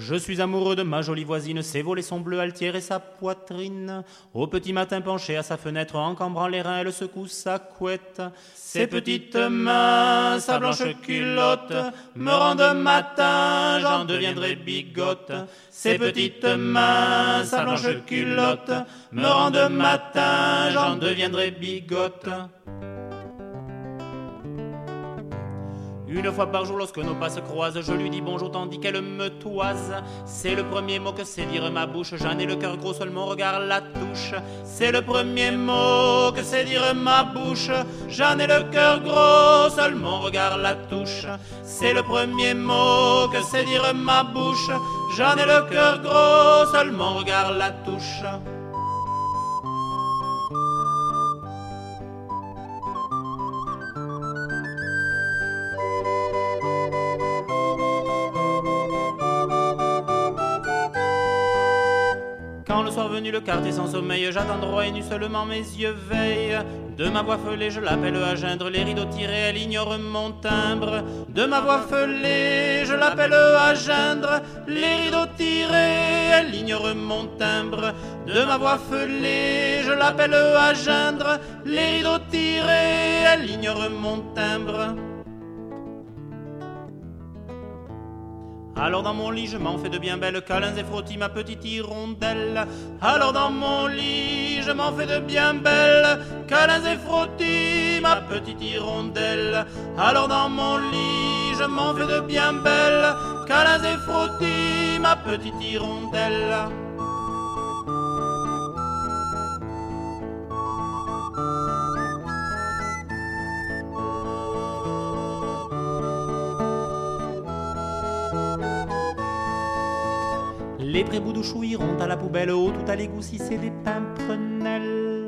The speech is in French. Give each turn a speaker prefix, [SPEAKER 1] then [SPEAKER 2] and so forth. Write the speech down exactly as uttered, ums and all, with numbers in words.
[SPEAKER 1] Je suis amoureux de ma jolie voisine, ses volets sont bleus altières et sa poitrine. Au petit matin penchée à sa fenêtre, en cambrant les reins, elle secoue sa couette. Ses petites mains, sa blanche culotte, me rendent matin, j'en deviendrai bigote. Ses petites mains, sa blanche culotte, me rendent matin, j'en deviendrai bigote. Une fois par jour, lorsque nos pas se croisent, je lui dis bonjour tandis qu'elle me toise. C'est le premier mot que sait dire ma bouche, j'en ai le cœur gros, seul mon regard la touche. C'est le premier mot que sait dire ma bouche, j'en ai le cœur gros, seul mon regard la touche. C'est le premier mot que sait dire ma bouche, j'en ai le cœur gros, seul mon regard la touche. Quand le soir venu le quartier sans sommeil, j'attends droit et nu seulement mes yeux veillent. De ma voix fêlée je l'appelle à geindre, les rideaux tirés elle ignore mon timbre. De ma voix fêlée je l'appelle à geindre, les rideaux tirés elle ignore mon timbre. De ma voix fêlée je l'appelle à geindre, les rideaux tirés elle ignore mon timbre. Alors dans mon lit je m'en fais de bien belles câlins et frottis ma petite hirondelle. Alors dans mon lit je m'en fais de bien belles câlins et frottis ma petite hirondelle. Alors dans mon lit je m'en fais de bien belles câlins et frottis ma petite hirondelle. Les prébouts de chou iront à la poubelle, au tout à l'égout si c'est des pimprenelles.